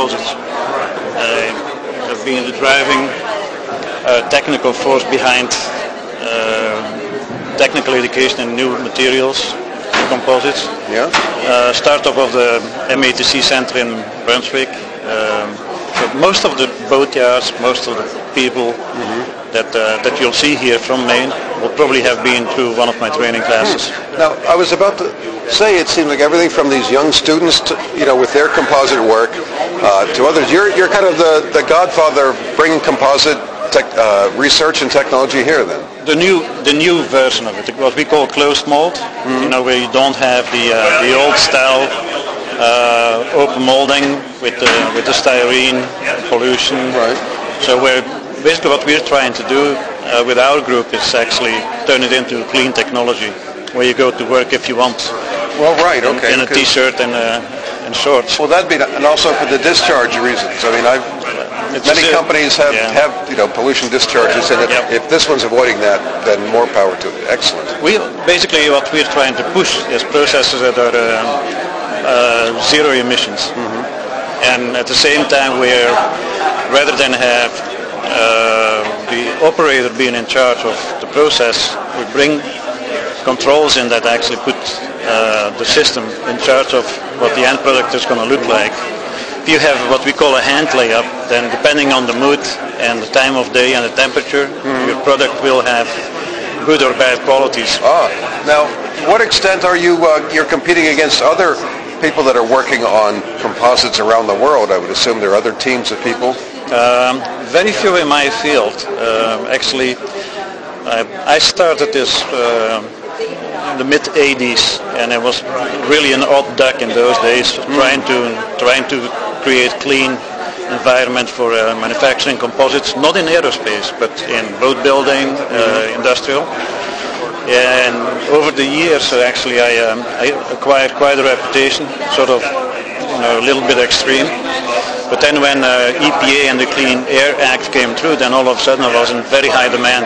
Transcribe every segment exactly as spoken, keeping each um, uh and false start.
composites. Uh, have been the driving uh, technical force behind uh, technical education in new materials, composites. Yeah. Uh, startup of the M A T C Center in Brunswick. Um, so most of the boat yards, most of the people mm-hmm. that uh, that you'll see here from Maine will probably have been through one of my training classes. Now, I was about to say, it seemed like everything from these young students, to, you know, with their composite work, uh, to others. You're you're kind of the, the godfather of bringing composite tech, uh, research and technology here, then. The new the new version of it, what we call closed mold. Mm-hmm. You know, where you don't have the uh, the old style uh, open molding with the with the styrene pollution. Right. So where basically what we're trying to do uh, with our group is actually turn it into clean technology, where you go to work if you want. Well, right, okay. In, in a T-shirt and uh, and shorts. Well, that'd be, and also for the discharge reasons. I mean, I've it's many a, companies have, yeah. have you know pollution discharges, and if, yep. if this one's avoiding that, then more power to it. Excellent. We basically what we're trying to push is processes that are uh, uh, zero emissions, mm-hmm. and at the same time we're rather than have uh, the operator being in charge of the process, we bring controls in that actually put uh, the system in charge of what the end product is going to look like. If you have what we call a hand layup, then depending on the mood and the time of day and the temperature, mm-hmm. your product will have good or bad qualities. Ah, now, to what extent are you uh, you're competing against other people that are working on composites around the world? I would assume there are other teams of people. Um, very few in my field. Uh, actually, I, I started this uh, in the mid eighties, and I was really an odd duck in those days, mm. trying to trying to create clean environment for uh, manufacturing composites, not in aerospace, but in boat building, uh, industrial. And over the years, uh, actually, I, um, I acquired quite a reputation, sort of, you know, a little bit extreme. But then when uh, E P A and the Clean Air Act came through, then all of a sudden I was in very high demand.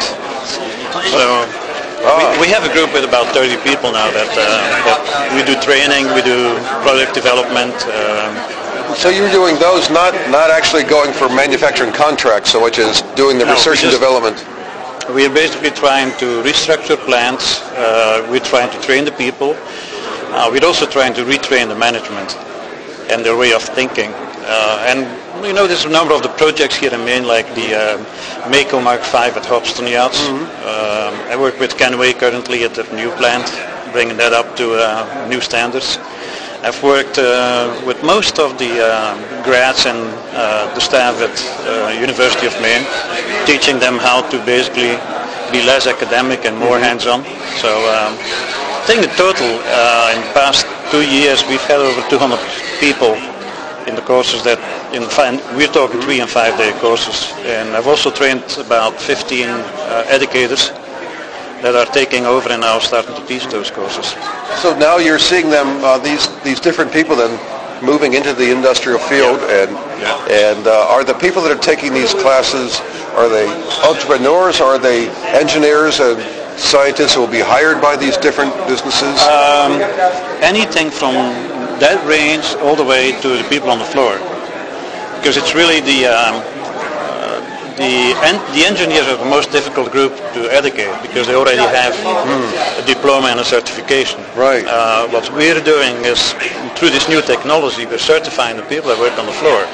So oh. we, we have a group with about thirty people now that, uh, that we do training, we do product development. Um, So you're doing those, not not actually going for manufacturing contracts so much as doing the no, research and development? We are basically trying to restructure plants. Uh, we're trying to train the people. Uh, we're also trying to retrain the management and their way of thinking. Uh, and you know, there's a number of the projects here in Maine, like the uh, Mako Mark five at Hobston Yachts. Mm-hmm. Uh, I work with Kenway currently at the new plant, bringing that up to uh, new standards. I've worked uh, with most of the uh, grads and uh, the staff at uh, University of Maine, teaching them how to basically be less academic and more hands-on. So um, I think in total, uh, in the past two years, we've had over two hundred people in the courses that, in five, we're talking three and five day courses. And I've also trained about fifteen uh, educators that are taking over and now starting to teach those courses. So now you're seeing them, uh, these these different people then moving into the industrial field, yeah. and yeah. and uh, are the people that are taking these classes, are they entrepreneurs, are they engineers and scientists who will be hired by these different businesses? Um, anything from that range all the way to the people on the floor, because it's really the um, The, en- the engineers are the most difficult group to educate because they already have mm. a diploma and a certification. Right. Uh, what we're doing is, through this new technology, we're certifying the people that work on the floor.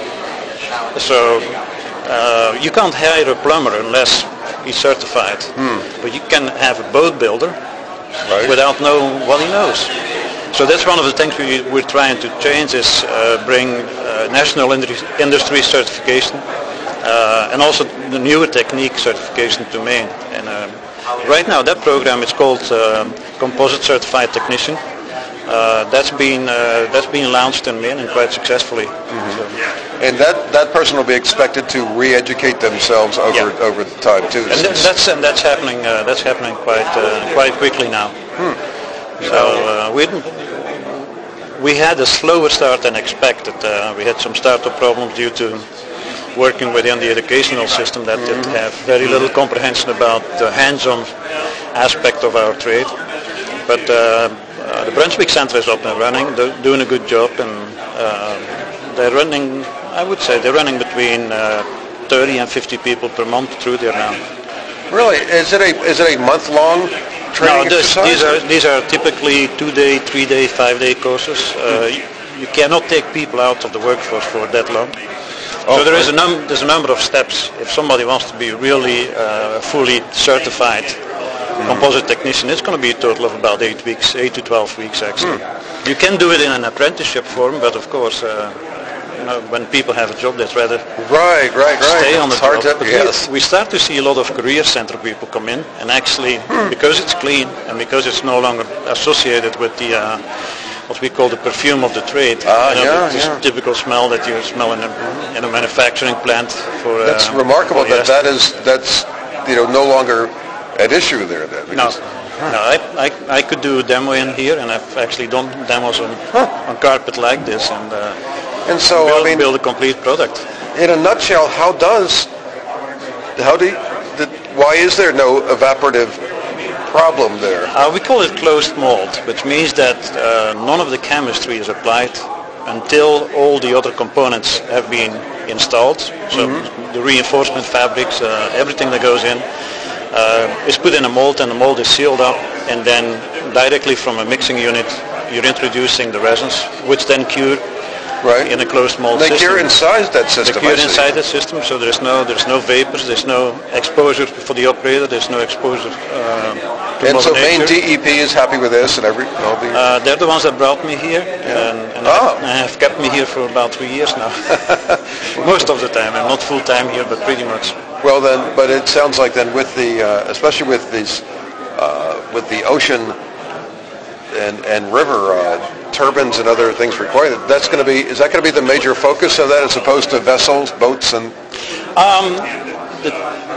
So uh, you can't hire a plumber unless he's certified. Mm. But you can have a boat builder right. without knowing what he knows. So that's one of the things we, we're trying to change is uh, bring uh, national industry, industry certification. Uh, and also the newer technique certification to Maine. And um, right now that program is called uh, Composite Certified Technician. Uh, that's been uh, that's been launched in Maine and quite successfully. Mm-hmm. So. And that, that person will be expected to re-educate themselves over yeah. over time too. And that, that's and that's happening uh, that's happening quite uh, quite quickly now. Hmm. So uh, we we had a slower start than expected. Uh, we had some startup problems due to working within the educational system that mm-hmm. did have very little comprehension about the hands-on aspect of our trade. But uh, uh, the Brunswick Center is up and running, they're doing a good job, and uh, they're running I would say they're running between uh, thirty and fifty people per month through there now. Really? Is it a is it a month long training No, this, exercise? these are these are typically two-day, three-day, five-day courses. Uh, you, you cannot take people out of the workforce for that long. Oh, so there is a right. num- there's a number of steps. If somebody wants to be really uh, fully certified mm-hmm. composite technician, it's going to be a total of about eight weeks, eight to twelve weeks actually. Mm. You can do it in an apprenticeship form, but of course. Uh, You know, when people have a job, they'd rather right, right, right. stay on the it's hard job. to, But yes. we, we start to see a lot of career center people come in, and actually, hmm. because it's clean and because it's no longer associated with the uh, what we call the perfume of the trade, Ah, you know, yeah, this yeah. typical smell that you smell in a, in a manufacturing plant. For uh, That's remarkable that polyester. that is that's you know no longer at issue there then. No, because- no, I, I I could do a demo in here, and I've actually done demos on Huh. on carpet like this, and. Uh, And so build, I mean, build a complete product. in a nutshell, how does how do you, the, why is there no evaporative problem there? Uh, we call it closed mold, which means that uh, none of the chemistry is applied until all the other components have been installed. So mm-hmm. the reinforcement fabrics, uh, everything that goes in, uh, is put in a mold, and the mold is sealed up, and then directly from a mixing unit, you're introducing the resins, which then cure. Right. In a closed mold they system. cure inside that system. They cure I see. inside the system, so there's no there's no vapors, there's no exposure for the operator, there's no exposure uh, to And so Mother Maine Nature. D E P is happy with this, and every all the. Uh, they're the ones that brought me here, and, and Oh. have, have kept me here for about three years now. Most of the time, I'm not full time here, but pretty much. Well then, but it sounds like then with the, uh, especially with these, uh, with the ocean and and river uh, turbines and other things required, that's going to be, is that going to be the major focus of that as opposed to vessels, boats, and? Um, the,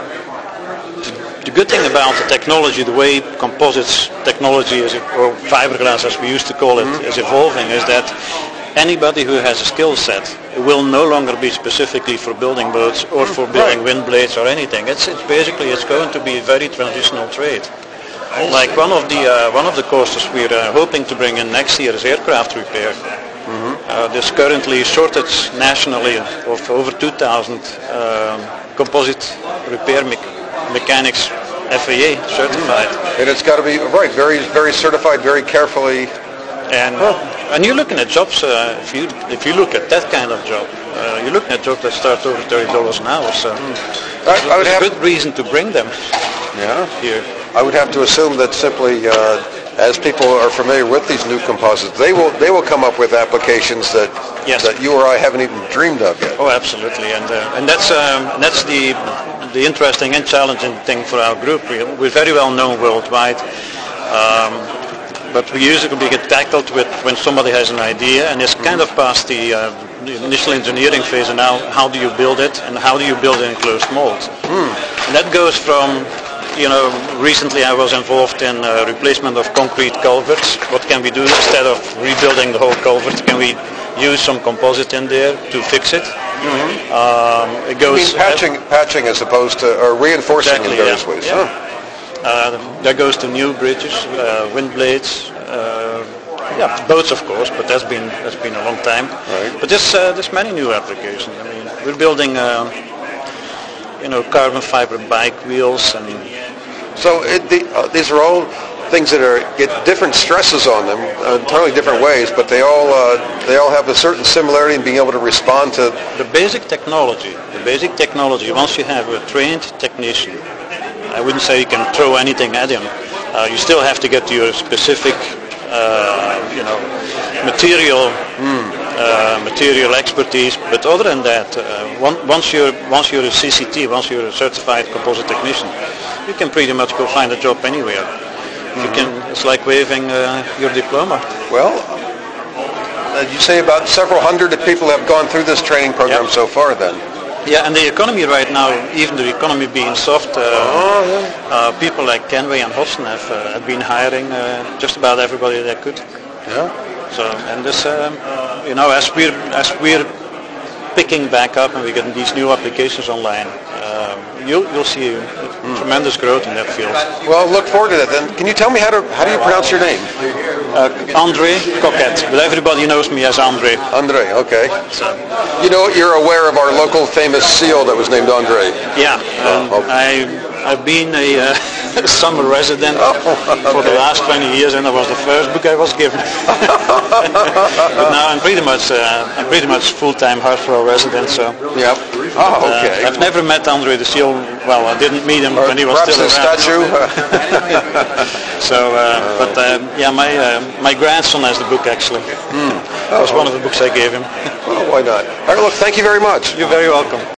the good thing about the technology, the way composites technology is, or fiberglass as we used to call it, mm-hmm. is evolving, is that anybody who has a skill set will no longer be specifically for building boats or for building right. wind blades or anything. It's, it's basically, it's going to be a very transitional trade. Like one of the uh, one of the courses we're uh, hoping to bring in next year is aircraft repair. Mm-hmm. Uh, there's currently a shortage nationally of over two thousand um, composite repair me- mechanics F A A certified. Mm-hmm. And it's got to be right, very very certified, very carefully. And huh. and you're looking at jobs. Uh, if you if you look at that kind of job, uh, you're looking at jobs that start over thirty dollars an hour. So mm. I, I would there's have a good reason to bring them. Yeah. Here. I would have to assume that simply, uh, as people are familiar with these new composites, they will they will come up with applications that Yes. that you or I haven't even dreamed of yet. Oh, absolutely, and uh, and that's um, that's the the interesting and challenging thing for our group. We, we're very well known worldwide, um, but we usually get tackled with when somebody has an idea, and it's kind of past the, uh, the initial engineering phase, and now how do you build it, and how do you build it in closed molds? Hmm. And that goes from. You know, recently I was involved in uh, replacement of concrete culverts. What can we do instead of rebuilding the whole culvert? Can we use some composite in there to fix it? Mm-hmm. Um, it goes You mean patching, patching as opposed to or reinforcing exactly, in various yeah, ways. yeah. Huh. Uh, that goes to new bridges, uh, wind blades, uh, yeah, boats of course, but that's been that's been a long time. Right. But there's uh, there's many new applications. I mean, we're building. Uh, you know, carbon fiber bike wheels, and so it, the, uh, these are all things that are get different stresses on them, uh, entirely different ways, but they all uh, they all have a certain similarity in being able to respond to the basic technology. The basic technology. Once you have a trained technician, I wouldn't say you can throw anything at him. Uh, you still have to get to your specific, uh, you know, material. Mm. Uh, material expertise, but other than that, uh, one, once you're once you're a C C T, once you're a certified composite technician, you can pretty much go find a job anywhere. Mm-hmm. You can. It's like waving uh, your diploma. Well, uh, you say about several hundred people have gone through this training program yep. so far. Then. Yeah, and the economy right now, even the economy being soft, uh, oh, yeah. uh, people like Kenway and Hobson have, uh, have been hiring uh, just about everybody they could. Yeah. So, and this, um, you know, as we're as we're picking back up and we get these new applications online, um, you'll, you'll see mm. tremendous growth in that field. Well, look forward to that then. Can you tell me how to how do you pronounce your name? Uh, Andre Coquette, but everybody knows me as Andre. Andre, okay. So, you know, you're aware of our local famous seal that was named Andre. Yeah, um, oh, okay. I. I've been a uh, summer resident oh, okay. for the last twenty years, and that was the first book I was given. But now I'm pretty much uh, I'm pretty much full-time Hartford resident. So. Yep. Oh, okay. Uh, I've never met Andre the Seal. Well, I didn't meet him or when he was still around. Perhaps his statue. So, uh, but um, yeah, my uh, my grandson has the book actually. Mm. That was one of the books I gave him. Well, why not? All right, look, thank you very much. You're very welcome.